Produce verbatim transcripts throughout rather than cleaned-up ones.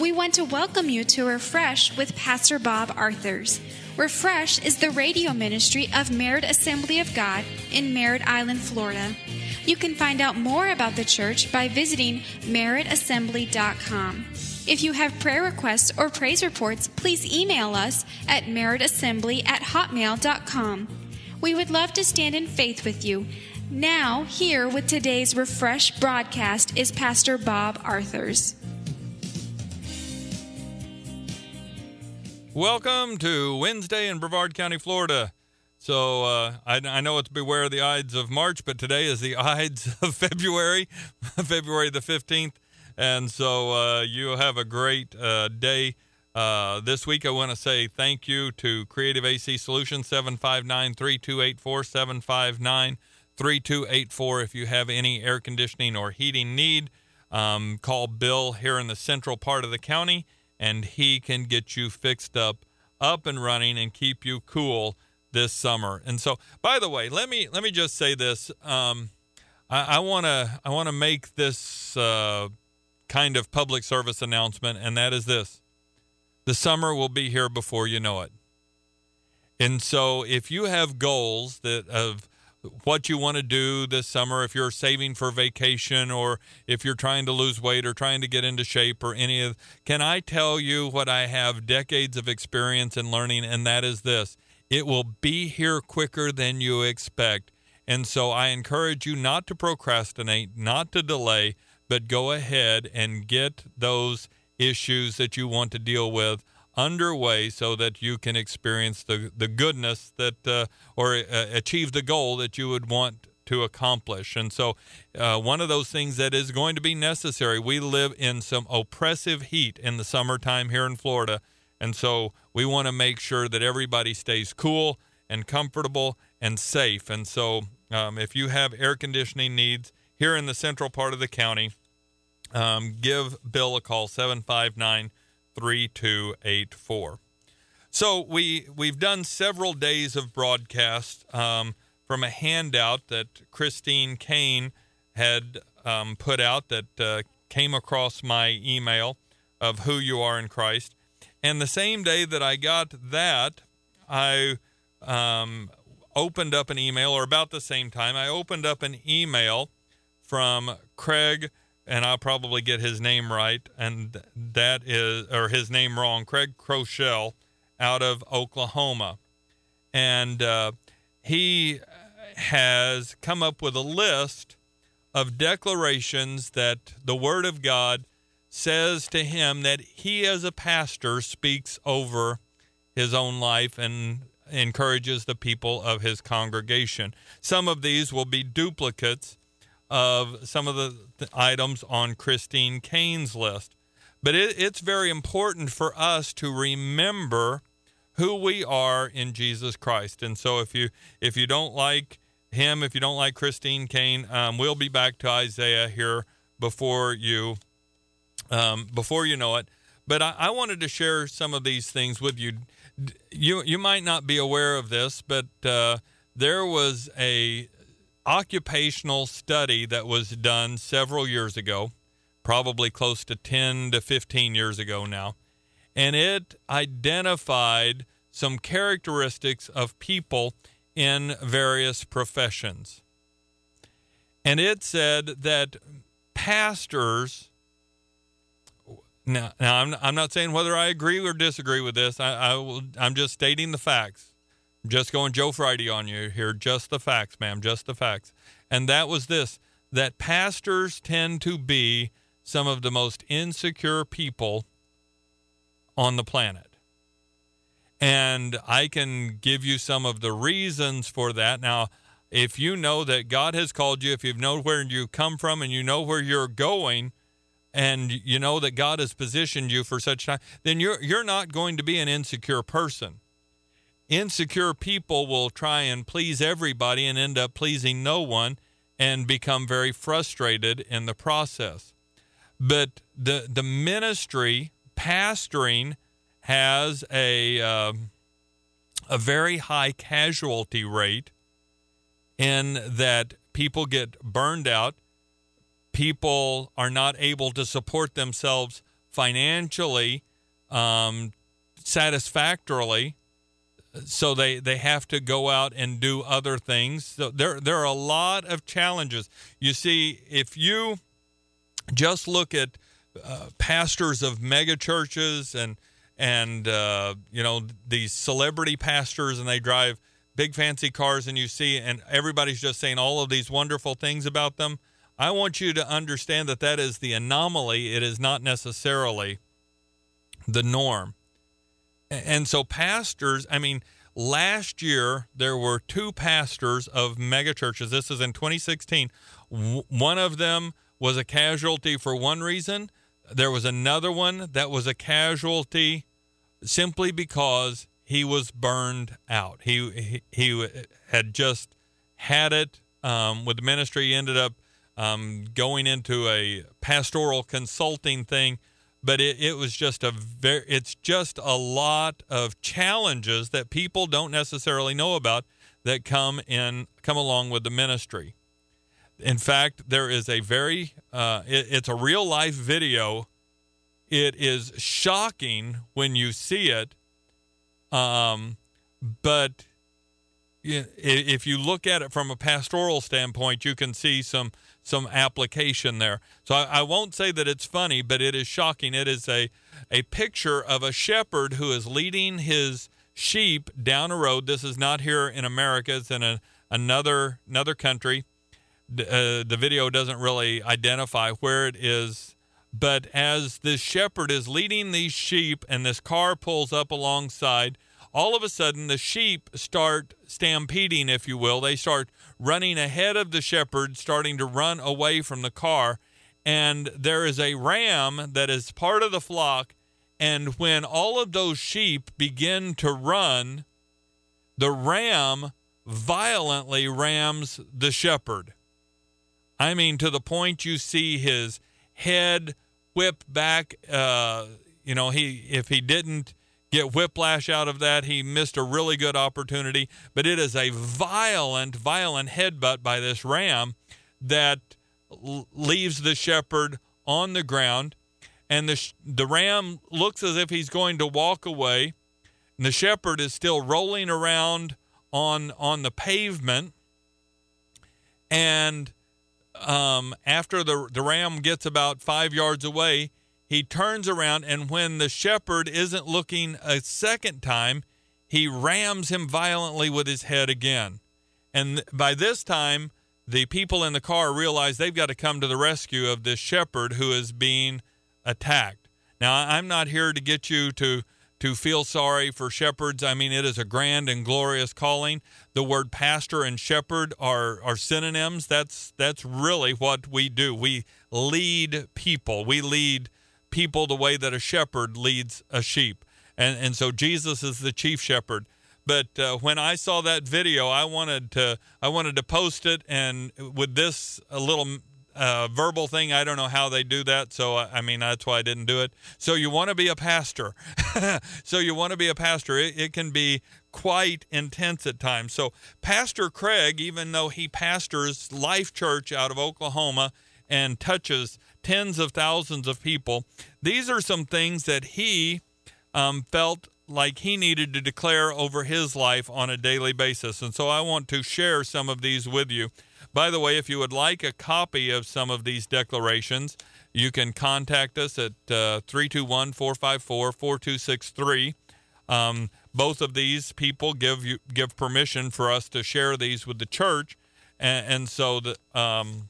We want to welcome you to Refresh with Pastor Bob Arthurs. Refresh is the radio ministry of Merritt Assembly of God in Merritt Island, Florida. You can find out more about the church by visiting merritt assembly dot com. If you have prayer requests or praise reports, please email us at merritt assembly at hotmail dot com. We would love to stand in faith with you. Now, here with today's Refresh broadcast is Pastor Bob Arthurs. Welcome to Wednesday in Brevard County, Florida. So uh, I, I know it's Beware the Ides of March, but today is the Ides of February, February the fifteenth. And so uh, you have a great uh, day. Uh, this week I want to say thank you to Creative A C Solutions, seven five nine, three two eight four, seven five nine, three two eight four. If you have any air conditioning or heating need, um, call Bill here in the central part of the county, and he can get you fixed up, up and running, and keep you cool this summer. And so, by the way, let me let me just say this. Um, I want to I want to make this uh, kind of public service announcement, and that is this: the summer will be here before you know it. And so, if you have goals that of what you want to do this summer, if you're saving for vacation or if you're trying to lose weight or trying to get into shape or any of, can I tell you what I have decades of experience in learning, and that is this: it will be here quicker than you expect. And so I encourage you not to procrastinate, not to delay, but go ahead and get those issues that you want to deal with underway so that you can experience the, the goodness that uh, or uh, achieve the goal that you would want to accomplish. And so uh, one of those things that is going to be necessary, we live in some oppressive heat in the summertime here in Florida. And so we want to make sure that everybody stays cool and comfortable and safe. And so um, if you have air conditioning needs here in the central part of the county, um, give Bill a call, seven five nine, three two eight four. So we, we've done several days of broadcast um, from a handout that Christine Kane had um, put out that uh, came across my email of who you are in Christ. And the same day that I got that, I um, opened up an email, or about the same time, I opened up an email from Craig, and I'll probably get his name right, and that is, or his name wrong, Craig Crochelle out of Oklahoma. And uh, he has come up with a list of declarations that the Word of God says to him that he as a pastor speaks over his own life and encourages the people of his congregation. Some of these will be duplicates of some of the, the items on Christine Kane's list. But it, it's very important for us to remember who we are in Jesus Christ. And so if you if you don't like him, if you don't like Christine Kane, um, we'll be back to Isaiah here before you um, before you know it. But I, I wanted to share some of these things with you. You you might not be aware of this, but uh, there was a occupational study that was done several years ago, probably close to ten to fifteen years ago now, and it identified some characteristics of people in various professions. And it said that pastors, now, now I'm, I'm not saying whether I agree or disagree with this, I, I will, I'm just stating the facts. Just going Joe Friday on you here, just the facts, ma'am, just the facts. And that was this, that pastors tend to be some of the most insecure people on the planet. And I can give you some of the reasons for that. Now, if you know that God has called you, if you know where you come from and you know where you're going, and you know that God has positioned you for such time, then you're you're not going to be an insecure person. Insecure people will try and please everybody and end up pleasing no one and become very frustrated in the process. But the the ministry, pastoring, has a uh, a very high casualty rate in that people get burned out. People are not able to support themselves financially um, satisfactorily. So they, they have to go out and do other things. So there there are a lot of challenges. You see, if you just look at uh, pastors of mega churches and and uh, you know, these celebrity pastors, and they drive big fancy cars, and you see, and everybody's just saying all of these wonderful things about them. I want you to understand that that is the anomaly. It is not necessarily the norm. And so pastors, I mean, last year there were two pastors of megachurches. This is in twenty sixteen. One of them was a casualty for one reason. There was another one that was a casualty simply because he was burned out. He he, he had just had it um, with the ministry. He ended up um, going into a pastoral consulting thing. But it, it was just a very, it's just a lot of challenges that people don't necessarily know about that come in, come along with the ministry. In fact, there is a very, uh, it, it's a real life video. It is shocking when you see it. Um, but if you look at it from a pastoral standpoint, you can see some some application there. So I, I won't say that it's funny, but it is shocking. It is a, a picture of a shepherd who is leading his sheep down a road. This is not here in America. It's in a, another another country. Uh, the video doesn't really identify where it is. But as this shepherd is leading these sheep and this car pulls up alongside, all of a sudden the sheep start stampeding, if you will. They start running ahead of the shepherd, starting to run away from the car. And there is a ram that is part of the flock. And when all of those sheep begin to run, the ram violently rams the shepherd. I mean, to the point you see his head whip back. Uh, you know, he if he didn't get whiplash out of that, he missed a really good opportunity. But it is a violent, violent headbutt by this ram that l- leaves the shepherd on the ground. And the, sh- the ram looks as if he's going to walk away. And the shepherd is still rolling around on, on the pavement. And um, after the, the ram gets about five yards away, he turns around, and when the shepherd isn't looking a second time, he rams him violently with his head again. And by this time, the people in the car realize they've got to come to the rescue of this shepherd who is being attacked. Now, I'm not here to get you to, to feel sorry for shepherds. I mean, it is a grand and glorious calling. The word pastor and shepherd are, are synonyms. That's, that's really what we do. We lead people. We lead people the way that a shepherd leads a sheep. And and so Jesus is the chief shepherd. But uh, when I saw that video, I wanted to I wanted to post it, and with this a little uh, verbal thing, I don't know how they do that. So I, I mean, that's why I didn't do it. So you want to be a pastor. so you want to be a pastor. It, it can be quite intense at times. So Pastor Craig, even though he pastors Life Church out of Oklahoma and touches tens of thousands of people, these are some things that he um, felt like he needed to declare over his life on a daily basis. And so I want to share some of these with you. By the way, if you would like a copy of some of these declarations, you can contact us at uh, three two one, four five four, four two six three. Um, both of these people give you give permission for us to share these with the church. And, and so the um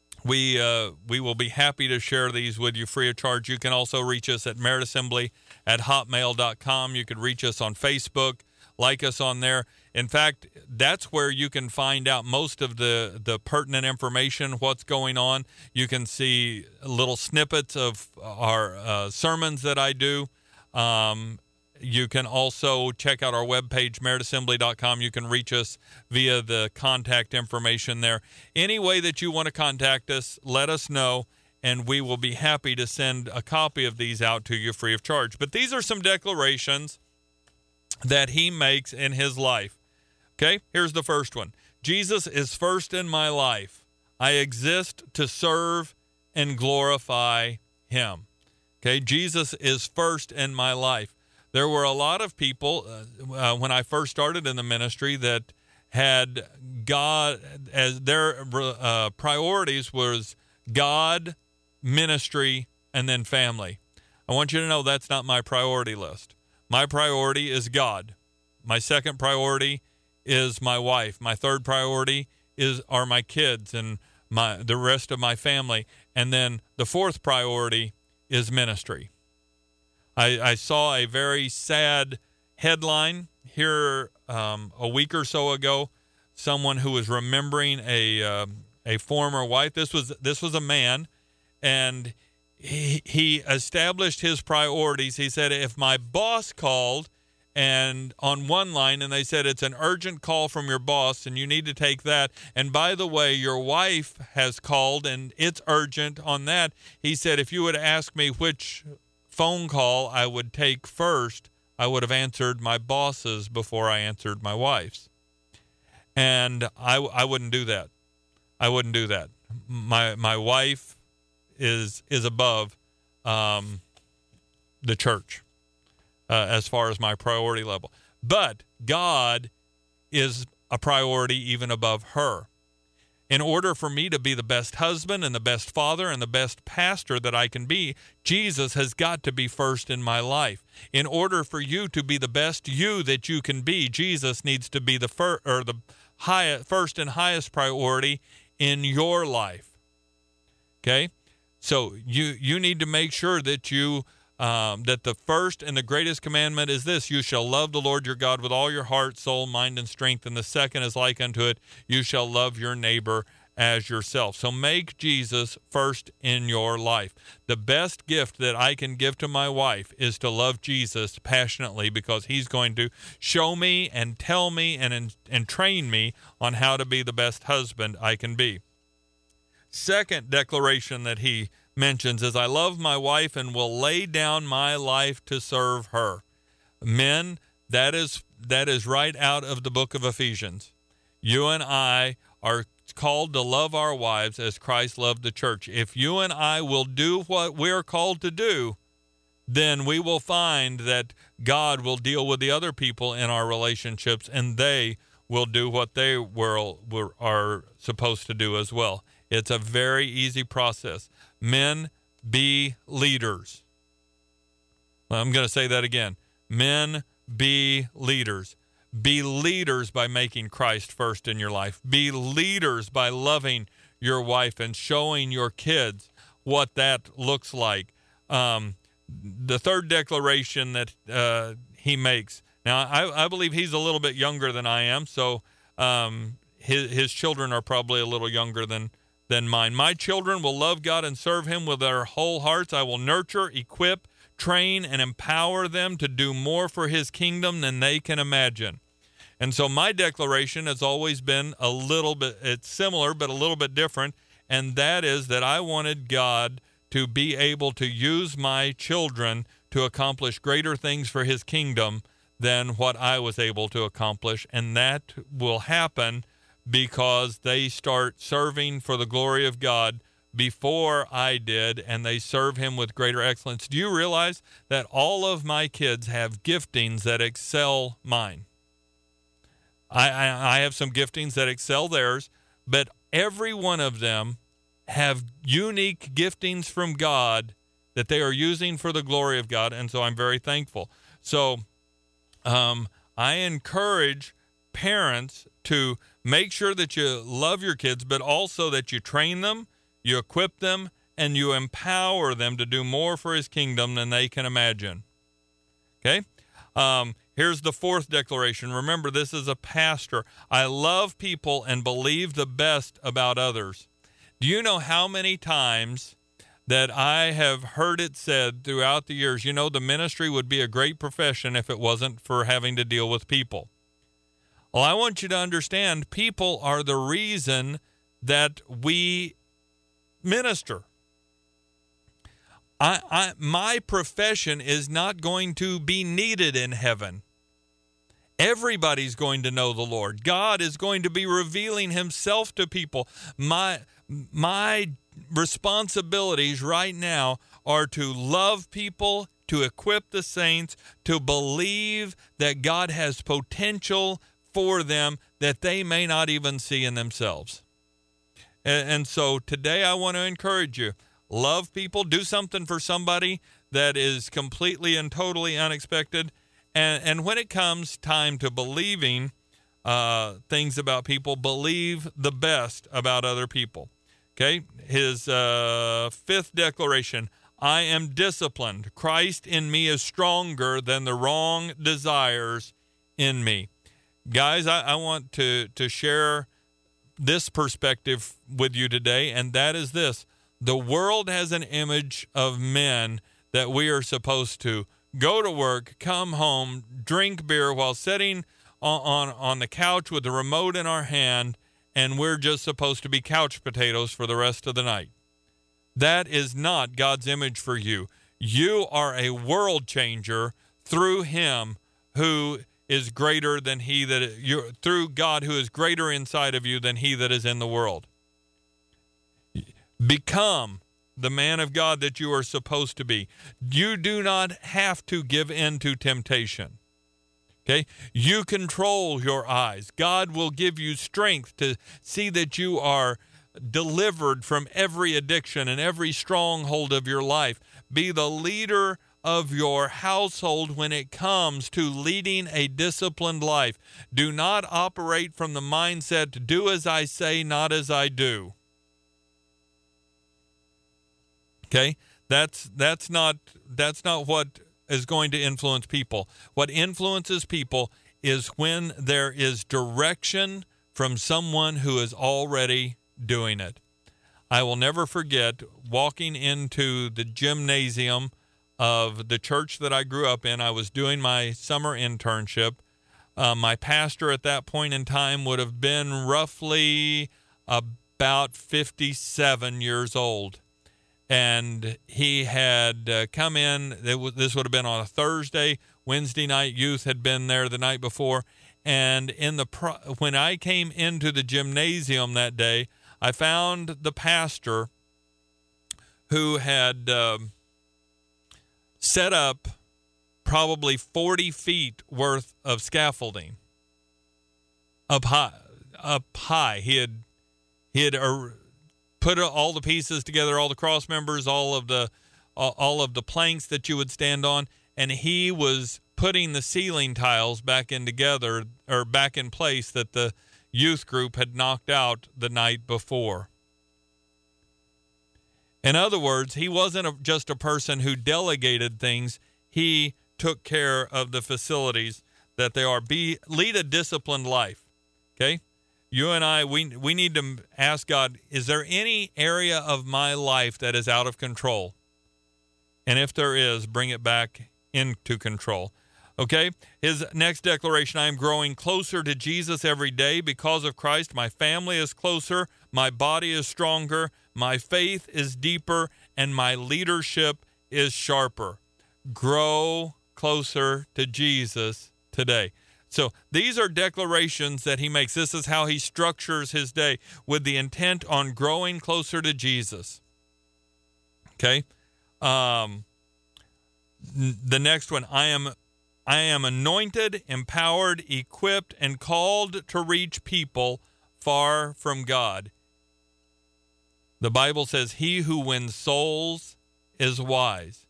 We uh, we will be happy to share these with you free of charge. You can also reach us at merit assembly at hotmail dot com. You can reach us on Facebook, like us on there. In fact, that's where you can find out most of the, the pertinent information, what's going on. You can see little snippets of our uh, sermons that I do. Um, You can also check out our webpage, merit assembly dot com. You can reach us via the contact information there. Any way that you want to contact us, let us know, and we will be happy to send a copy of these out to you free of charge. But these are some declarations that he makes in his life. Okay, here's the first one. Jesus is first in my life. I exist to serve and glorify him. Okay, Jesus is first in my life. There were a lot of people uh, uh, when I first started in the ministry that had God as their uh, priorities was God, ministry, and then family. I want you to know that's not my priority list. My priority is God. My second priority is my wife. My third priority is are my kids and my the rest of my family. And then the fourth priority is ministry. I, I saw a very sad headline here um, a week or so ago. Someone who was remembering a uh, a former wife. This was this was a man, and he, he established his priorities. He said, if my boss called and on one line and they said it's an urgent call from your boss and you need to take that, and by the way, your wife has called and it's urgent on that, he said, if you would ask me which phone call I would take first, I would have answered my boss's before I answered my wife's. And I, I wouldn't do that. I wouldn't do that. My my wife is is above um, the church uh, as far as my priority level. But God is a priority even above her. In order for me to be the best husband and the best father and the best pastor that I can be, Jesus has got to be first in my life. In order for you to be the best you that you can be, Jesus needs to be the fir- or the highest, first and highest priority in your life. Okay? So you you need to make sure that you Um, that the first and the greatest commandment is this: you shall love the Lord your God with all your heart, soul, mind, and strength. And the second is like unto it: you shall love your neighbor as yourself. So make Jesus first in your life. The best gift that I can give to my wife is to love Jesus passionately, because he's going to show me and tell me and, and train me on how to be the best husband I can be. Second declaration that he mentions is, I love my wife and will lay down my life to serve her. Men, that is that is right out of the book of Ephesians. You and I are called to love our wives as Christ loved the church. If you and I will do what we're called to do, then we will find that God will deal with the other people in our relationships, and they will do what they were, were are supposed to do as well. It's a very easy process. Men, be leaders. I'm going to say that again. Men, be leaders. Be leaders by making Christ first in your life. Be leaders by loving your wife and showing your kids what that looks like. Um, the third declaration that uh, he makes. Now, I, I believe he's a little bit younger than I am, so um, his, his children are probably a little younger than than mine. My children will love God and serve him with their whole hearts. I will nurture, equip, train, and empower them to do more for his kingdom than they can imagine. And so my declaration has always been a little bit, it's similar, but a little bit different. And that is that I wanted God to be able to use my children to accomplish greater things for his kingdom than what I was able to accomplish. And that will happen because they start serving for the glory of God before I did, and they serve him with greater excellence. Do you realize that all of my kids have giftings that excel mine? I, I, I have some giftings that excel theirs, but every one of them have unique giftings from God that they are using for the glory of God, and so I'm very thankful. So um, I encourage parents to make sure that you love your kids, but also that you train them, you equip them, and you empower them to do more for his kingdom than they can imagine. Okay? Um, here's the fourth declaration. Remember, this is a pastor. I love people and believe the best about others. Do you know how many times that I have heard it said throughout the years, you know, the ministry would be a great profession if it wasn't for having to deal with people? Well, I want you to understand, people are the reason that we minister. I, I, my profession is not going to be needed in heaven. Everybody's going to know the Lord. God is going to be revealing himself to people. My, my responsibilities right now are to love people, to equip the saints, to believe that God has potential for them that they may not even see in themselves. And, and so today I want to encourage you, love people, do something for somebody that is completely and totally unexpected. And, and when it comes time to believing uh, things about people, believe the best about other people. Okay, his uh, fifth declaration, I am disciplined. Christ in me is stronger than the wrong desires in me. Guys, I, I want to, to share this perspective with you today, and that is this. The world has an image of men that we are supposed to go to work, come home, drink beer while sitting on, on, on the couch with the remote in our hand, and we're just supposed to be couch potatoes for the rest of the night. That is not God's image for you. You are a world changer through him who is greater than he that you through God who is greater inside of you than he that is in the world. Become the man of God that you are supposed to be. You do not have to give in to temptation. Okay? You control your eyes. God will give you strength to see that you are delivered from every addiction and every stronghold of your life. Be the leader of your household when it comes to leading a disciplined life. Do not operate from the mindset to do as I say, not as I do. Okay? That's that's not that's not what is going to influence people. What influences people is when there is direction from someone who is already doing it. I will never forget walking into the gymnasium of the church that I grew up in. I was doing my summer internship. Uh, my pastor at that point in time would have been roughly about fifty-seven years old. And he had uh, come in, it was, this would have been on a Thursday. Wednesday night youth had been there the night before. And in the pro- when I came into the gymnasium that day, I found the pastor who had um, set up probably forty feet worth of scaffolding up high. Up high. He had, he had uh, put all the pieces together, all the cross members, all of the all of the planks that you would stand on, and he was putting the ceiling tiles back in together or back in place that the youth group had knocked out the night before. In other words, he wasn't a, just a person who delegated things. He took care of the facilities that they are. Be lead a disciplined life. Okay? You and I, we we need to ask God, is there any area of my life that is out of control? And if there is, bring it back into control. Okay? His next declaration, I am growing closer to Jesus every day because of Christ. My family is closer. My body is stronger. My faith is deeper. And my leadership is sharper. Grow closer to Jesus today. So these are declarations that he makes. This is how he structures his day with the intent on growing closer to Jesus. Okay? Um, the next one, I am I am anointed, empowered, equipped, and called to reach people far from God. The Bible says, he who wins souls is wise.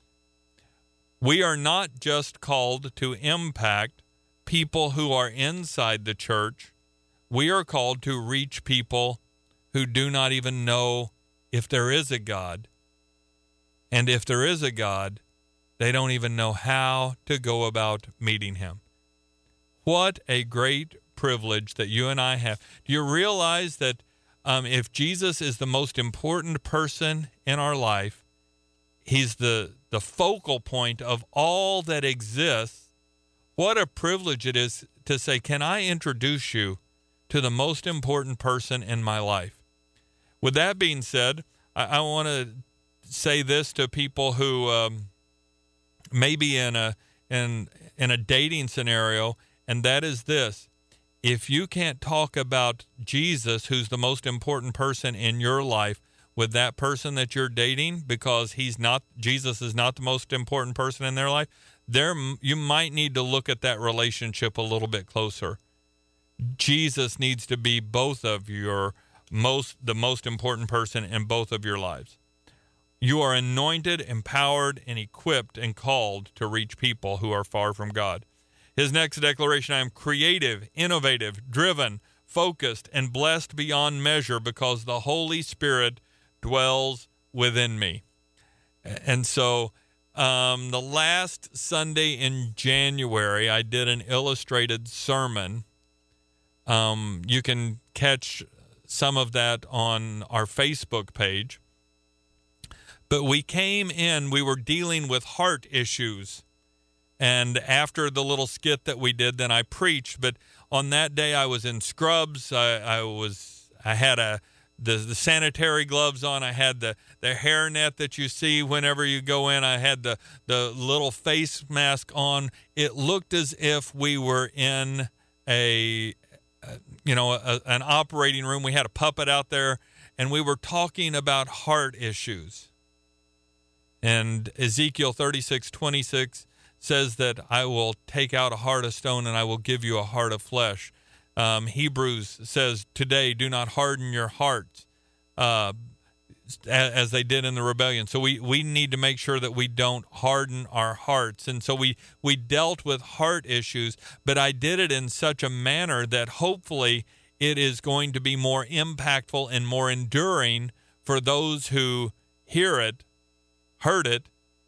We are not just called to impact people who are inside the church. We are called to reach people who do not even know if there is a God. And if there is a God, they don't even know how to go about meeting him. What a great privilege that you and I have. Do you realize that um, if Jesus is the most important person in our life, he's the, the focal point of all that exists? What a privilege it is to say, can I introduce you to the most important person in my life? With that being said, I, I want to say this to people who um, may be in a, in, in a dating scenario, and that is this. If you can't talk about Jesus, who's the most important person in your life, with that person that you're dating because he's not, Jesus is not the most important person in their life, there you might need to look at that relationship a little bit closer. Jesus needs to be both of your most, the most important person in both of your lives. You are anointed, empowered, and equipped and called to reach people who are far from God. His next declaration, I am creative, innovative, driven, focused, and blessed beyond measure because the Holy Spirit dwells within me. And so um, the last Sunday in January, I did an illustrated sermon. Um, you can catch some of that on our Facebook page. But we came in, we were dealing with heart issues. And after the little skit that we did, then I preached. But on that day, I was in scrubs. I, I was, I had a the, the sanitary gloves on. I had the, the hairnet that you see whenever you go in. I had the, the little face mask on. It looked as if we were in a, you know, a, an operating room. We had a puppet out there, and we were talking about heart issues. And Ezekiel thirty-six twenty-six says that I will take out a heart of stone and I will give you a heart of flesh. Um, Hebrews says, today, do not harden your hearts uh, as they did in the rebellion. So we, we need to make sure that we don't harden our hearts. And so we, we dealt with heart issues, but I did it in such a manner that hopefully it is going to be more impactful and more enduring for those who hear it, heard it,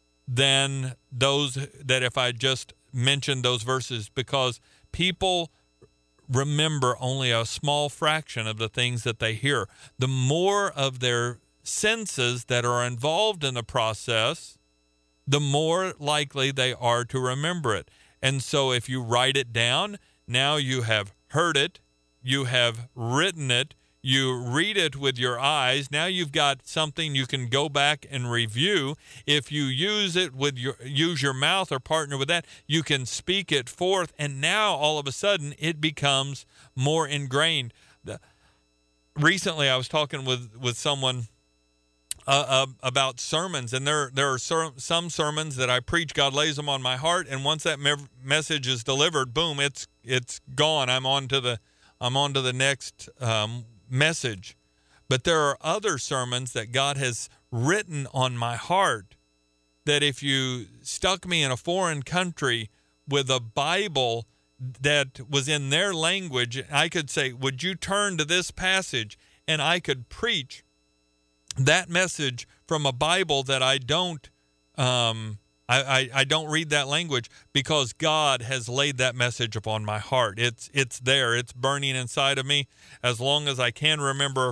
than those that if I just mentioned those verses, because people remember only a small fraction of the things that they hear. The more of their senses that are involved in the process, the more likely they are to remember it. And so if you write it down, now you have heard it, you have written it, you read it with your eyes. Now you've got something you can go back and review. If you use it with your use your mouth or partner with that, you can speak it forth. And now all of a sudden it becomes more ingrained. The, recently, I was talking with with someone uh, uh, about sermons, and there there are ser- some sermons that I preach. God lays them on my heart, and once that me- message is delivered, boom, it's it's gone. I'm on to the I'm on to the next Um, message. But there are other sermons that God has written on my heart that if you stuck me in a foreign country with a Bible that was in their language, I could say, would you turn to this passage? And I could preach that message from a Bible that I don't um, I, I, I don't read that language, because God has laid that message upon my heart. It's it's there. It's burning inside of me. As long as I can remember,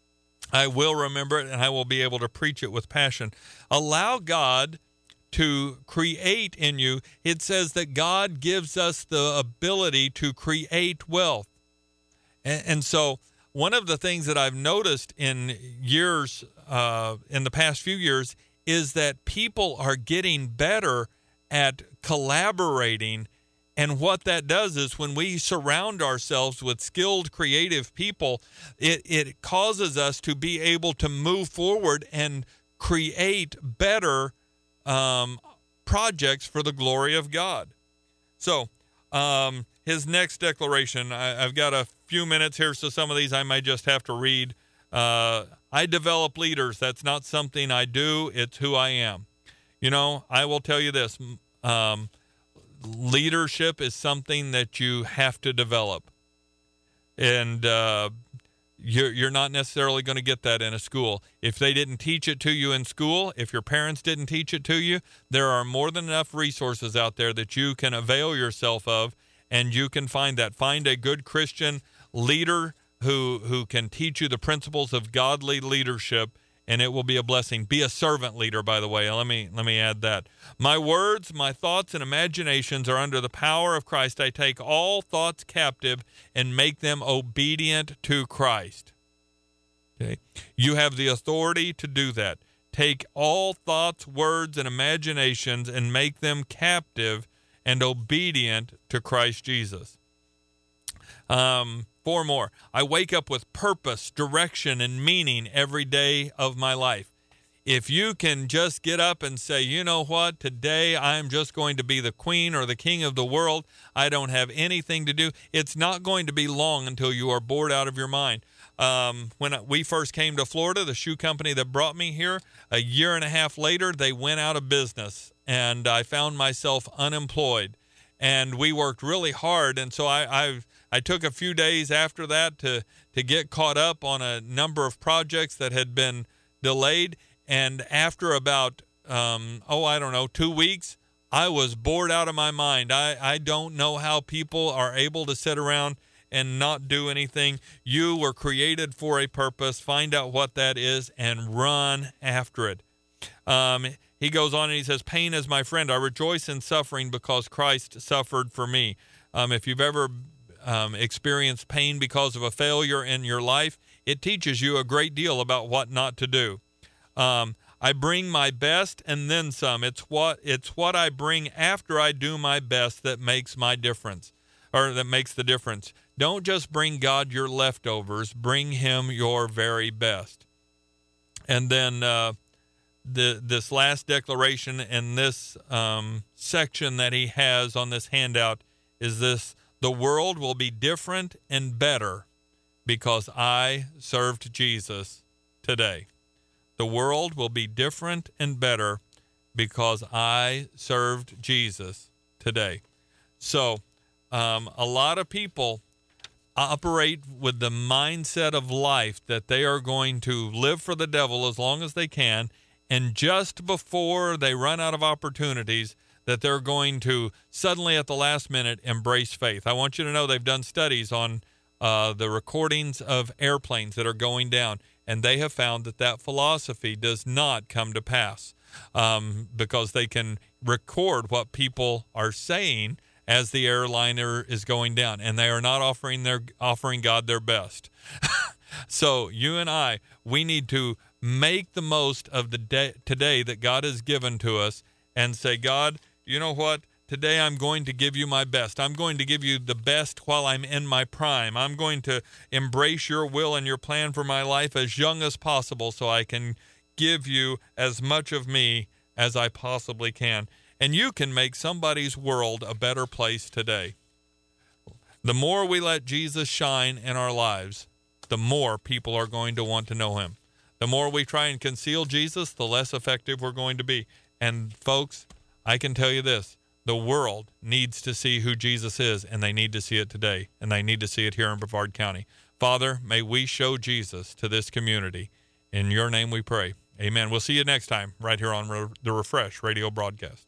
I will remember it, and I will be able to preach it with passion. Allow God to create in you. It says that God gives us the ability to create wealth. And, and so one of the things that I've noticed in years, uh, in the past few years, is that people are getting better at collaborating. And what that does is when we surround ourselves with skilled, creative people, it, it causes us to be able to move forward and create better um, projects for the glory of God. So um, his next declaration, I, I've got a few minutes here, so some of these I may just have to read. Uh, I develop leaders. That's not something I do. It's who I am. You know, I will tell you this. Um, leadership is something that you have to develop. And uh, you're, you're not necessarily going to get that in a school. If they didn't teach it to you in school, if your parents didn't teach it to you, there are more than enough resources out there that you can avail yourself of, and you can find that. Find a good Christian leader who who can teach you the principles of godly leadership, and it will be a blessing. Be a servant leader, by the way. Let me let me add that. My words, my thoughts, and imaginations are under the power of Christ. I take all thoughts captive and make them obedient to Christ. Okay? You have the authority to do that. Take all thoughts, words, and imaginations and make them captive and obedient to Christ Jesus. Um, Four more. I wake up with purpose, direction, and meaning every day of my life. If you can just get up and say, you know what, today I'm just going to be the queen or the king of the world. I don't have anything to do. It's not going to be long until you are bored out of your mind. Um, when we first came to Florida, the shoe company that brought me here, a year and a half later, they went out of business, and I found myself unemployed. And we worked really hard, and so I I, I took a few days after that to, to get caught up on a number of projects that had been delayed. And after about, um, oh, I don't know, two weeks, I was bored out of my mind. I, I don't know how people are able to sit around and not do anything. You were created for a purpose. Find out what that is and run after it. Um, he goes on and he says, pain is my friend. I rejoice in suffering because Christ suffered for me. Um, if you've ever um, experienced pain because of a failure in your life, it teaches you a great deal about what not to do. Um, I bring my best and then some. It's what it's what I bring after I do my best that makes my difference, or that makes the difference. Don't just bring God your leftovers. Bring him your very best. And then uh, the this last declaration in this um, section that he has on this handout is this: the world will be different and better because I served Jesus today. The world will be different and better because I served Jesus today. So um, a lot of people operate with the mindset of life that they are going to live for the devil as long as they can, and just before they run out of opportunities, that they're going to suddenly at the last minute embrace faith. I want you to know they've done studies on uh, the recordings of airplanes that are going down, and they have found that that philosophy does not come to pass um, because they can record what people are saying as the airliner is going down, and they are not offering their offering God their best. So you and I, we need to make the most of the day today that God has given to us and say, God, you know what? Today I'm going to give you my best. I'm going to give you the best while I'm in my prime. I'm going to embrace your will and your plan for my life as young as possible so I can give you as much of me as I possibly can. And you can make somebody's world a better place today. The more we let Jesus shine in our lives, the more people are going to want to know him. The more we try and conceal Jesus, the less effective we're going to be. And folks, I can tell you this. The world needs to see who Jesus is, and they need to see it today, and they need to see it here in Brevard County. Father, may we show Jesus to this community. In your name we pray. Amen. We'll see you next time right here on Re- the Refresh Radio broadcast.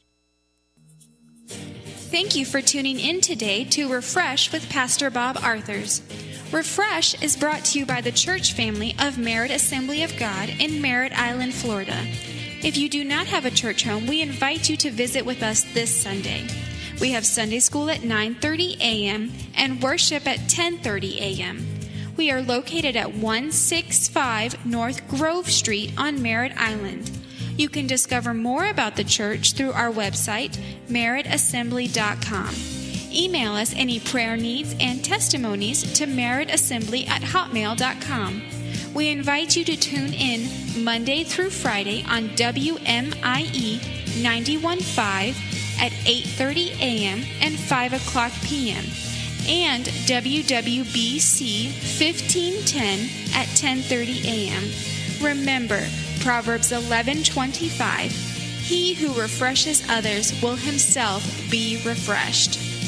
Thank you for tuning in today to Refresh with Pastor Bob Arthurs. Refresh is brought to you by the church family of Merritt Assembly of God in Merritt Island, Florida. If you do not have a church home, we invite you to visit with us this Sunday. We have Sunday school at nine thirty a.m. and worship at ten thirty a.m. We are located at one sixty-five North Grove Street on Merritt Island. You can discover more about the church through our website, merritt assembly dot com. Email us any prayer needs and testimonies to merrittassembly at hotmail dot com. We invite you to tune in Monday through Friday on W M I E ninety-one point five at eight thirty a.m. and five o'clock p.m. and W W B C fifteen ten at ten thirty a.m. Remember, Proverbs eleven twenty-five, he who refreshes others will himself be refreshed.